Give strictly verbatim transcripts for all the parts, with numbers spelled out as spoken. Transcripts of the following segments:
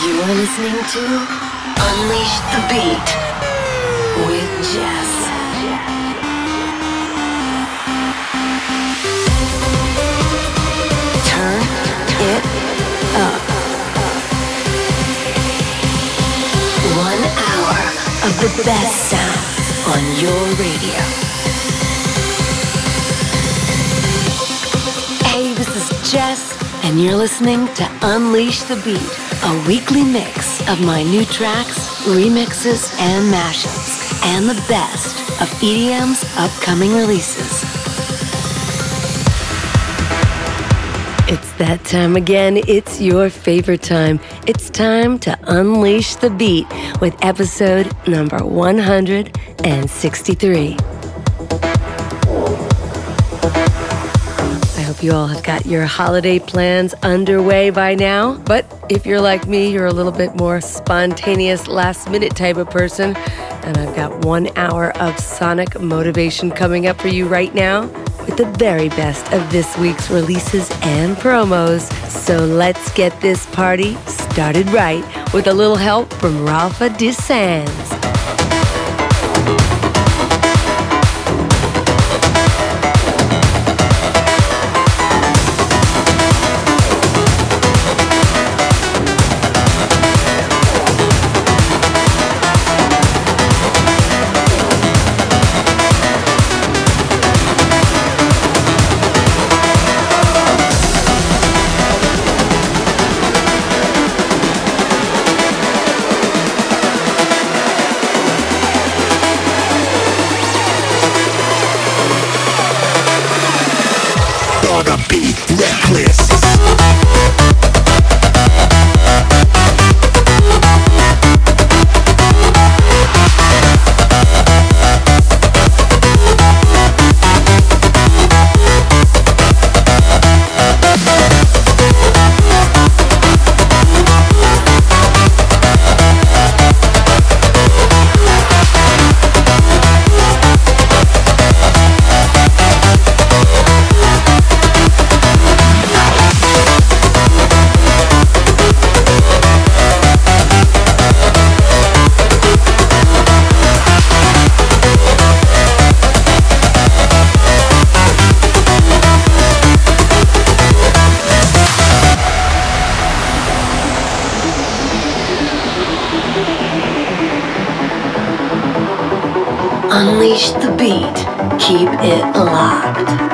You're listening to Unleash the Beat with Jess. Turn it up. One hour of the best sounds on your radio. Hey, this is Jess, and you're listening to Unleash the Beat, a weekly mix of my new tracks, remixes, and mashups, and the best of E D M's upcoming releases. It's that time again. It's your favorite time. It's time to Unleash the Beat with episode number one hundred sixty-three. I hope you all have got your holiday plans underway by now. But if you're like me, you're a little bit more spontaneous, last-minute type of person. And I've got one hour of sonic motivation coming up for you right now with the very best of this week's releases and promos. So let's get this party started right with a little help from Ralpha DeSands. Unleash the beat. Keep it locked.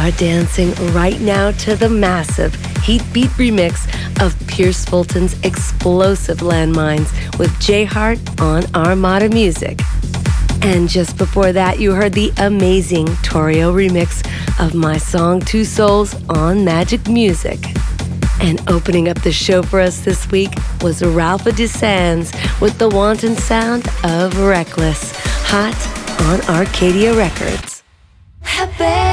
are dancing right now to the massive Heat Beat remix of Pierce Fulton's explosive Landmines with J Hart on Armada Music. And just before that, you heard the amazing Torrio remix of my song Two Souls on Magic Music. And opening up the show for us this week was Ralpha DeSands with the wanton sound of Reckless, hot on Arcadia Records. Happy.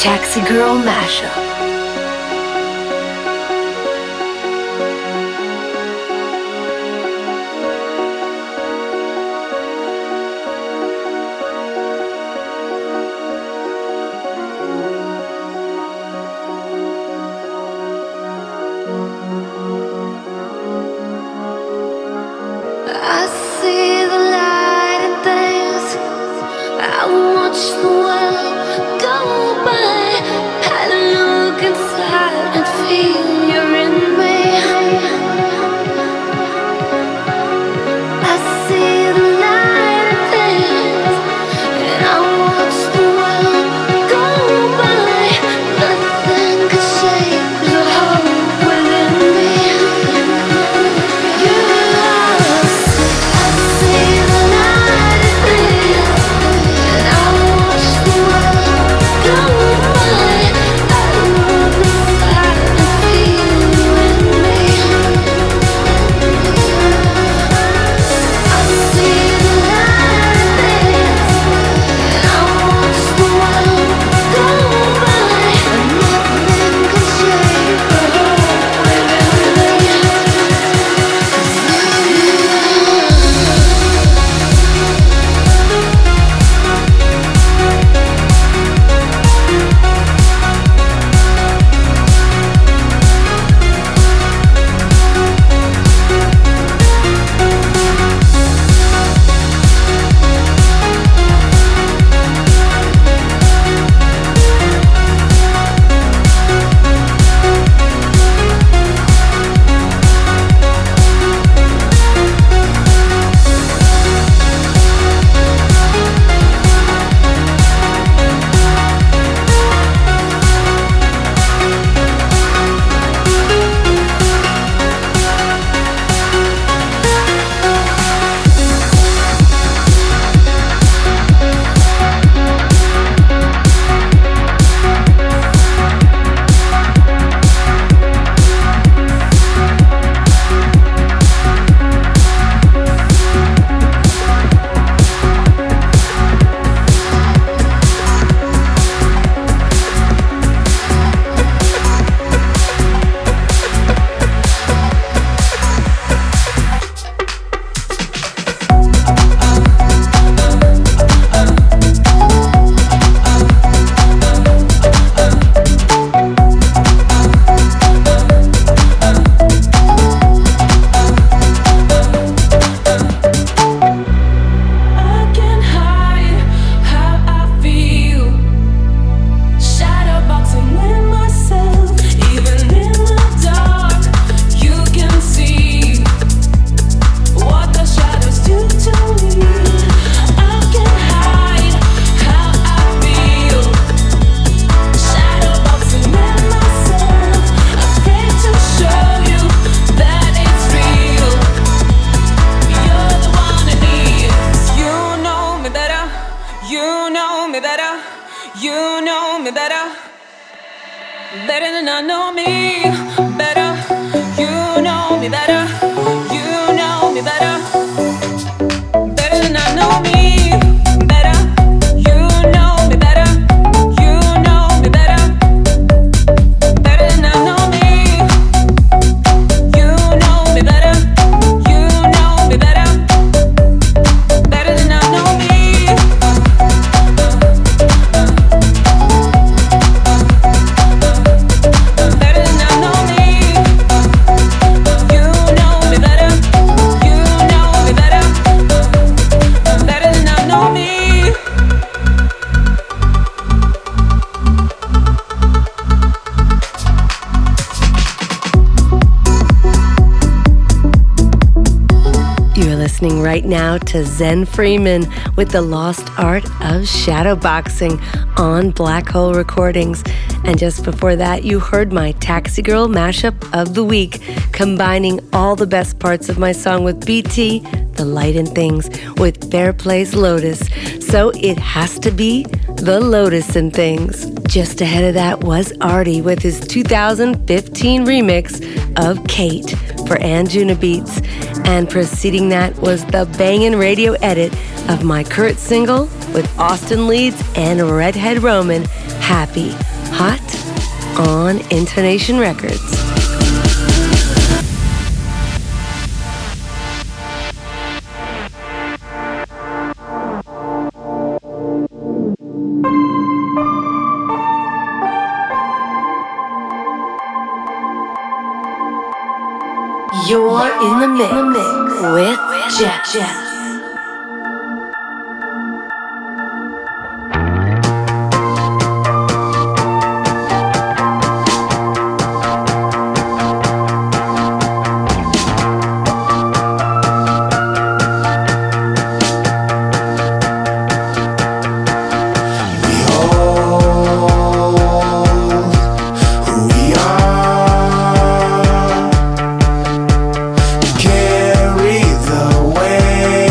Taxi Girl Mashup. listening right now to Zen Freeman with The Lost Art of Shadowboxing on Black Hole Recordings. And just before that, you heard my Taxi Girl mashup of the week, combining all the best parts of my song with B T, The Light in Things, with Fairplay's Lotus. So it has to be The Lotus in Things. Just ahead of that was Artie with his two thousand fifteen remix of Kate for Anjunabeats. And preceding that was the bangin' radio edit of my Kurt single with Austin Leeds and Redhead Roman, Happy, Hot on Intonation Records. You're in the mix, in the mix with, with Jeff. Jeff. Carry the weight.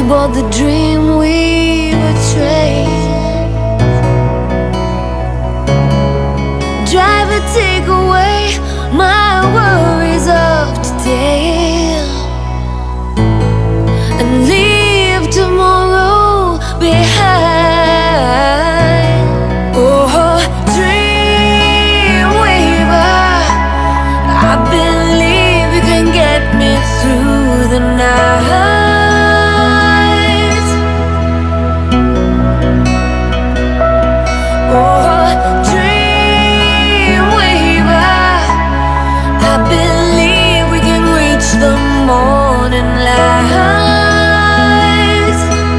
aboard the Dreamweaver train. Driver, take away my worries of today and leave tomorrow behind. Oh, Dreamweaver, I believe you can get me through the night. Morning light.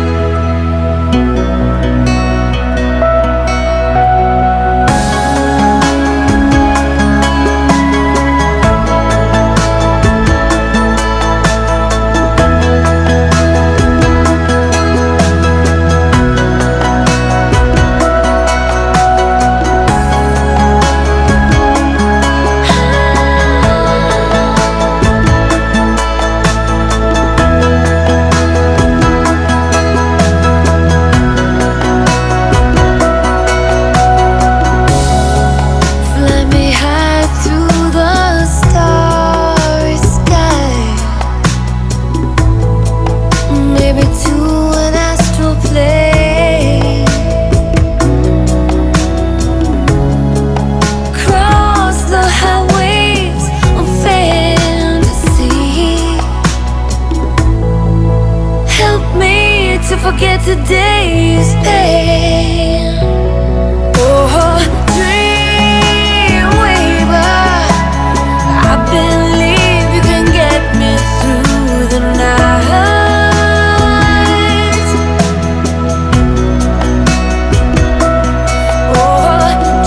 Forget today's pain. Oh, Dreamweaver, I believe you can get me through the night. Oh,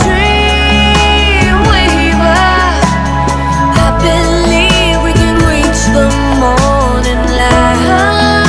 Dreamweaver, I believe we can reach the morning light.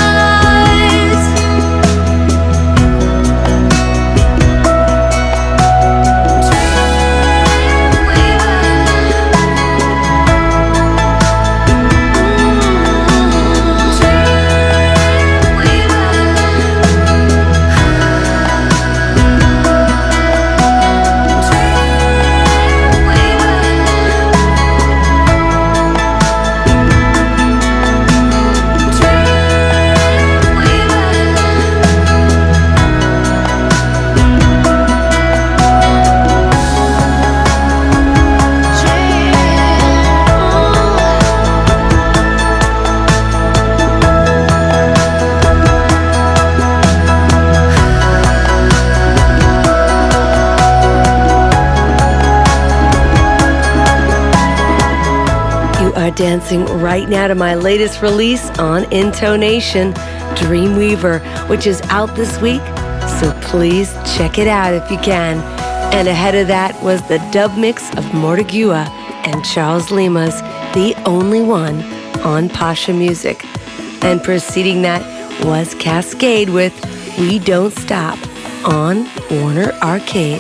Dancing right now to my latest release on Intonation, Dreamweaver, which is out this week, so please check it out if you can. And ahead of that was the dub mix of Mortigua and Charles Lima's The Only One on Pasha Music. And preceding that was Cascade with We Don't Stop on Warner Arcade.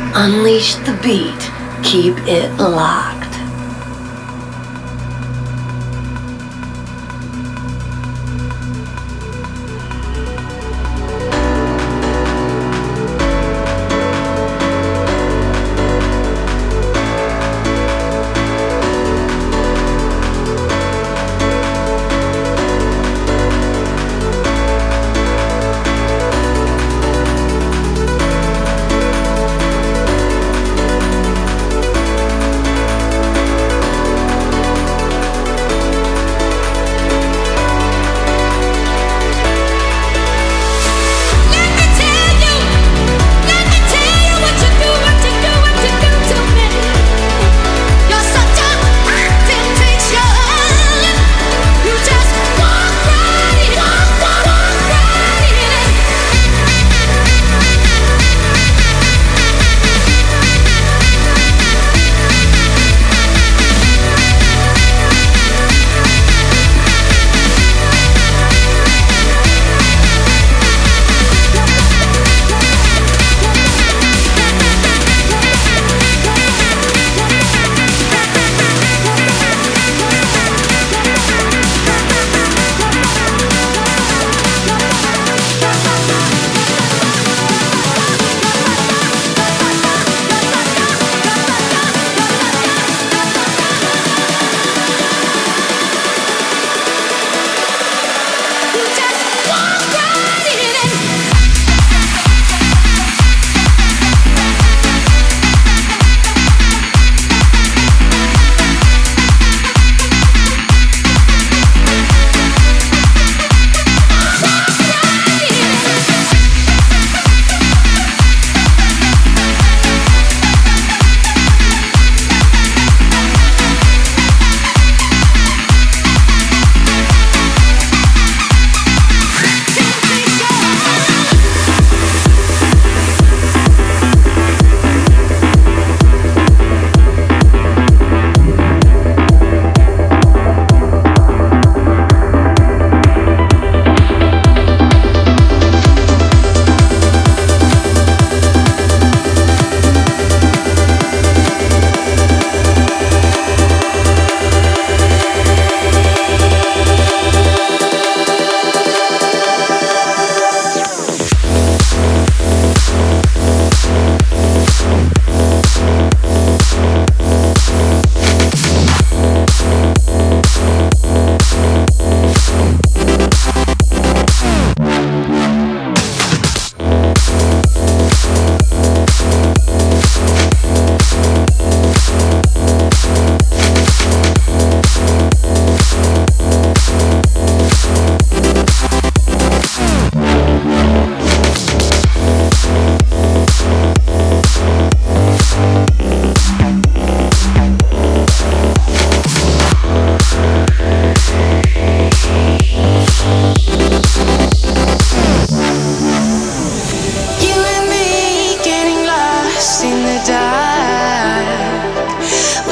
Unleash the beat. Keep it locked.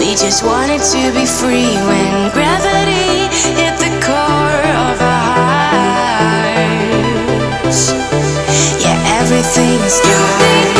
We just wanted to be free when gravity hit the core of our hearts. Yeah, everything starts.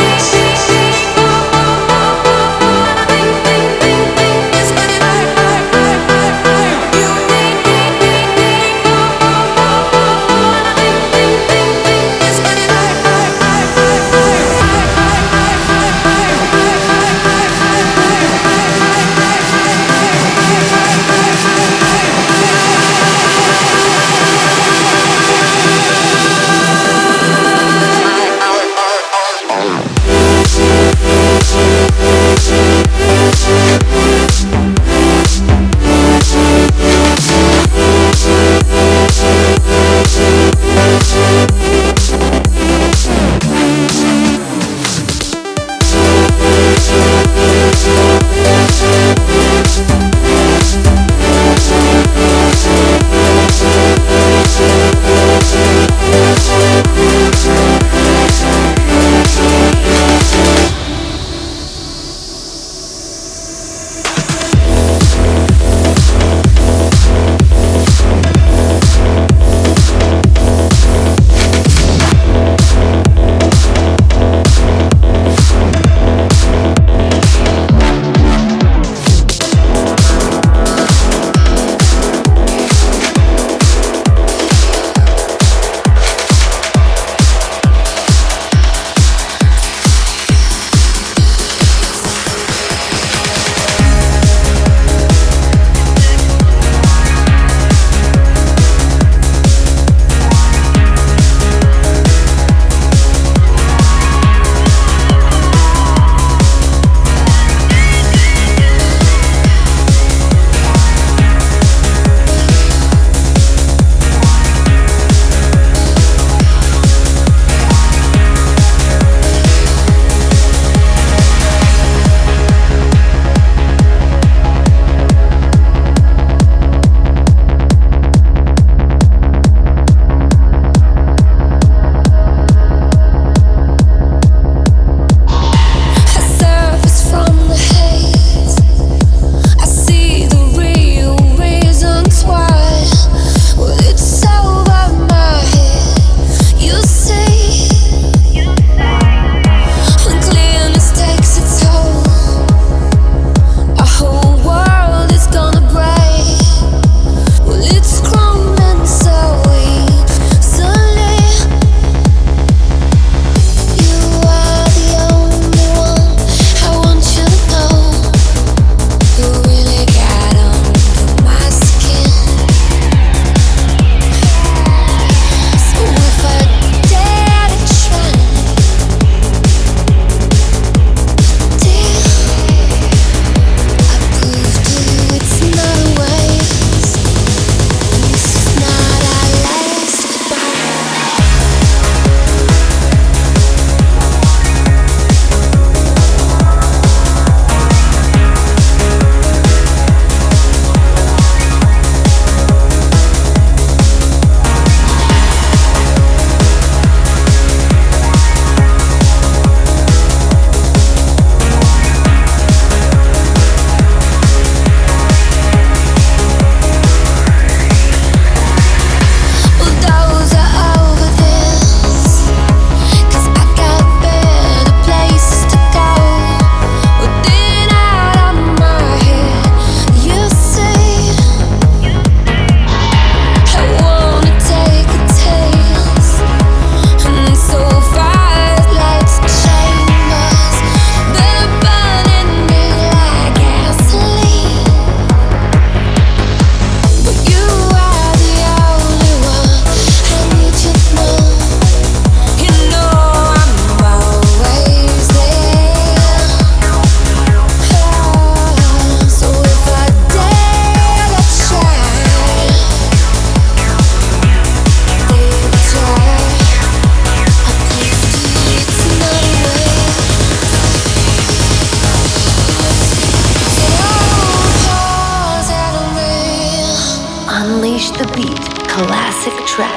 The Beat classic track.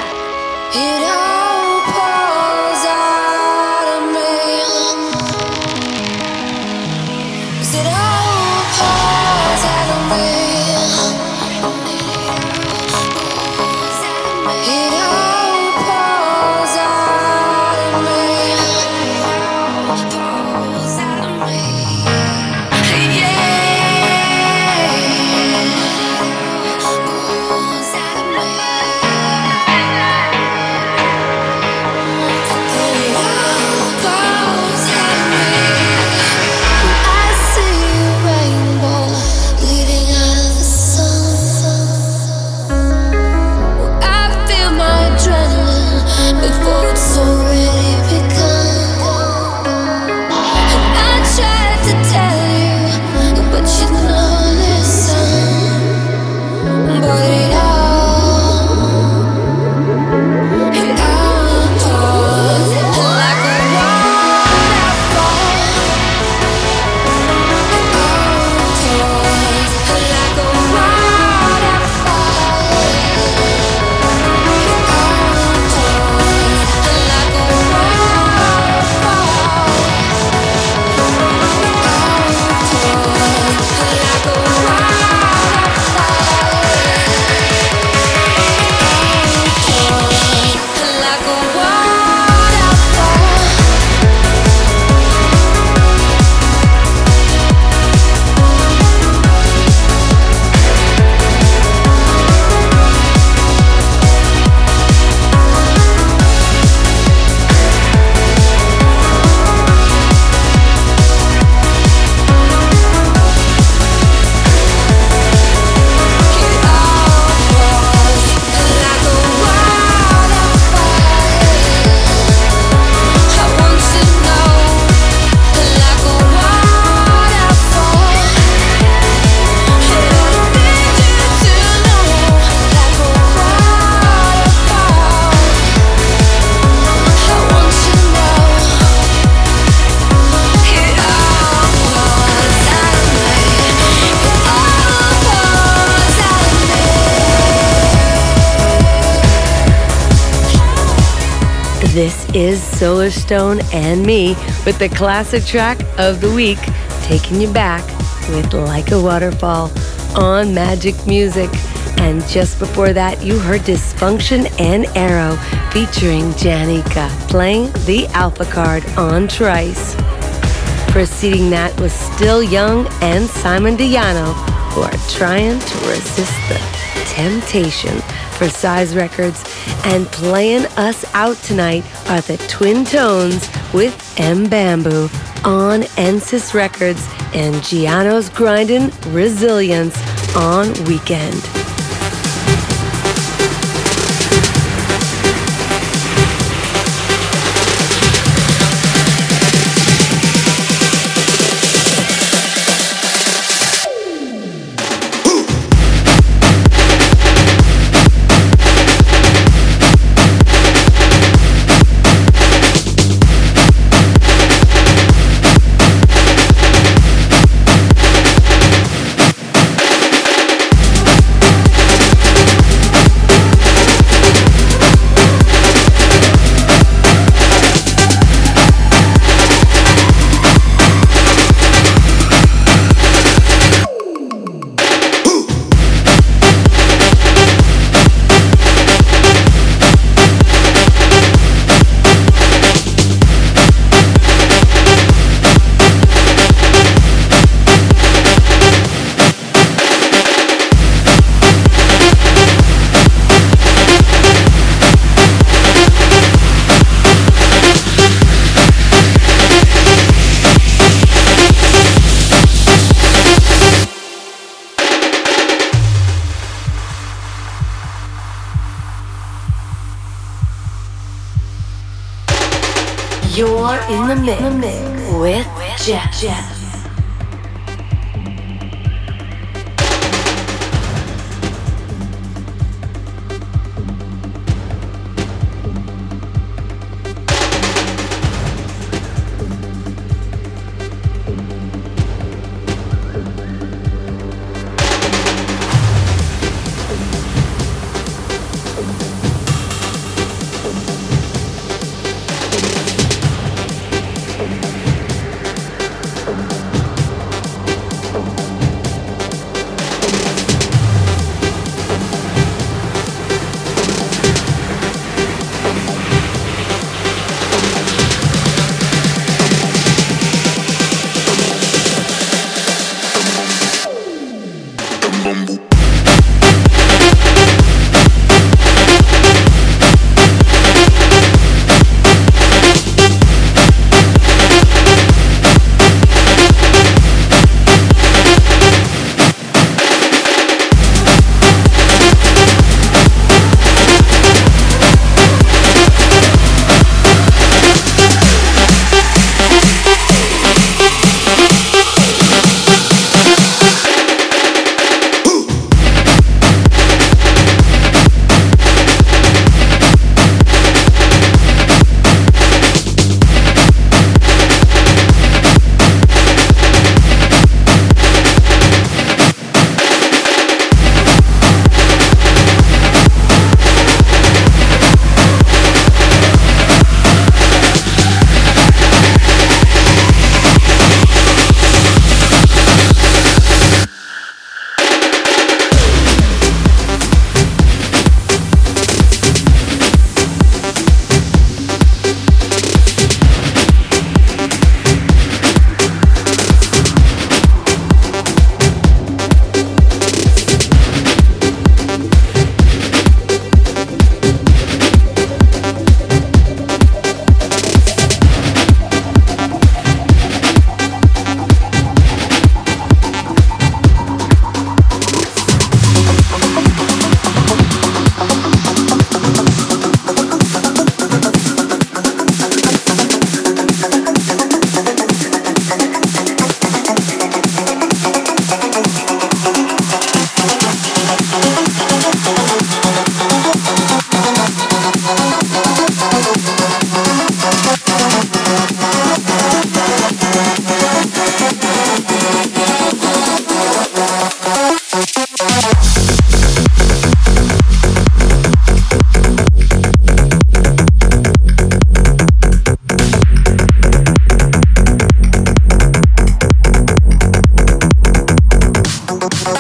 It all pours out of me. Is it all pours This is Solarstone and me with the classic track of the week, taking you back with Like a Waterfall on Magic Music. And just before that, you heard Dysfunction and Arrow featuring Janika playing the Alpha card on Trice. Preceding that was Still Young and Simon Diano, who are trying to resist the temptation for Size Records. And playing us out tonight are the Twin Tones with M Bamboo on Ensis Records and Giano's Grindin' Resilience on Weekend. You're in the mix, in the mix with Jeff. Jeff.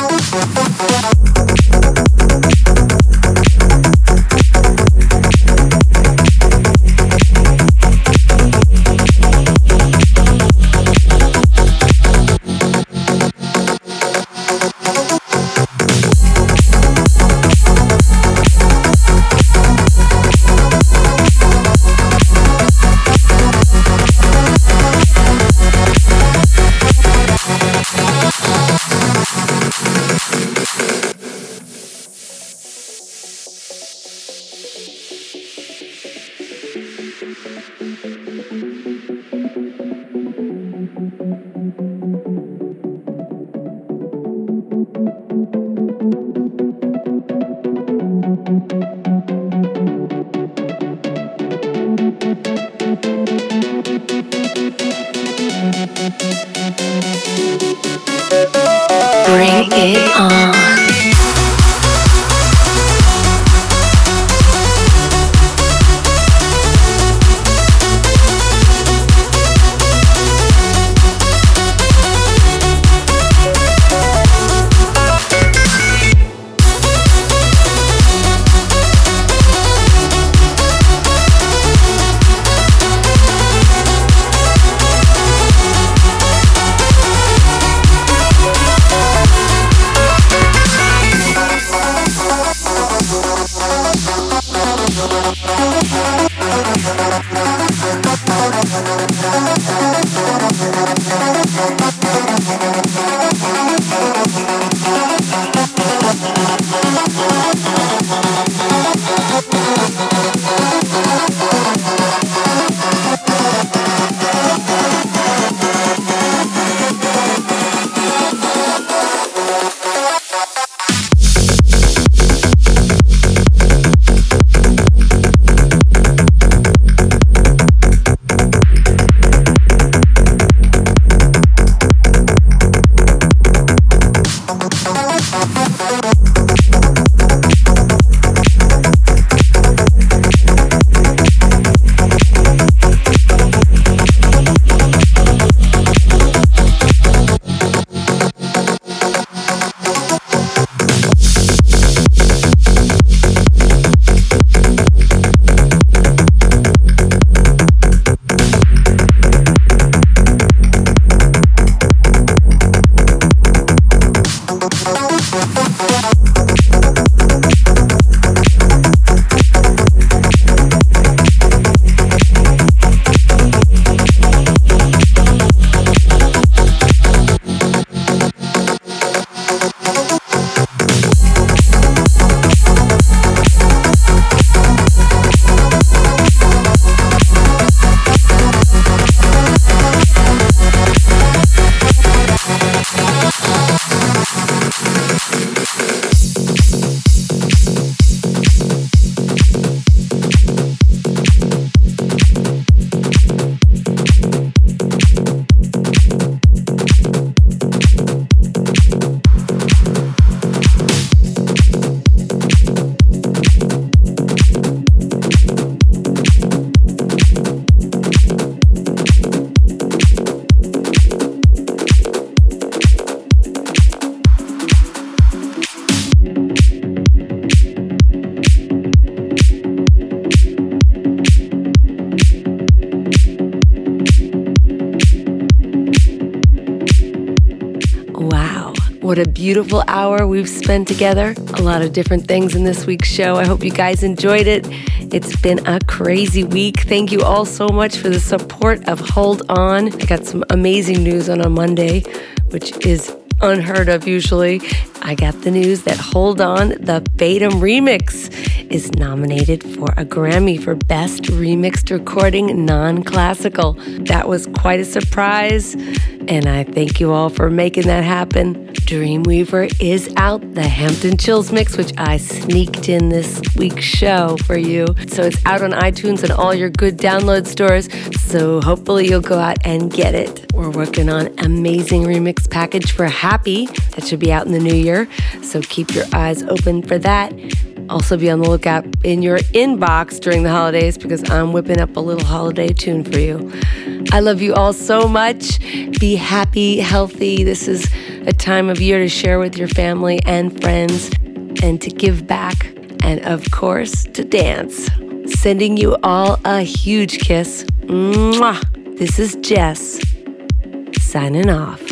Bring it on. What a beautiful hour we've spent together. A lot of different things in this week's show. I hope you guys enjoyed it. It's been a crazy week. Thank you all so much for the support of Hold On. I got some amazing news on a Monday, which is unheard of usually. I got the news that Hold On, the Fatum remix, is nominated for a Grammy for Best Remixed Recording Non-Classical. That was quite a surprise, and I thank you all for making that happen. Dreamweaver is out, the Hampton Chills mix, which I sneaked in this week's show for you. So it's out on iTunes and all your good download stores, so hopefully you'll go out and get it. We're working on an amazing remix package for Happy that should be out in the new year, so keep your eyes open for that. Also be on the lookout in your inbox during the holidays because I'm whipping up a little holiday tune for you. I love you all so much. Be happy, healthy. This is a time of year to share with your family and friends and to give back and, of course, to dance. Sending you all a huge kiss. Mwah! This is Jess, signing off.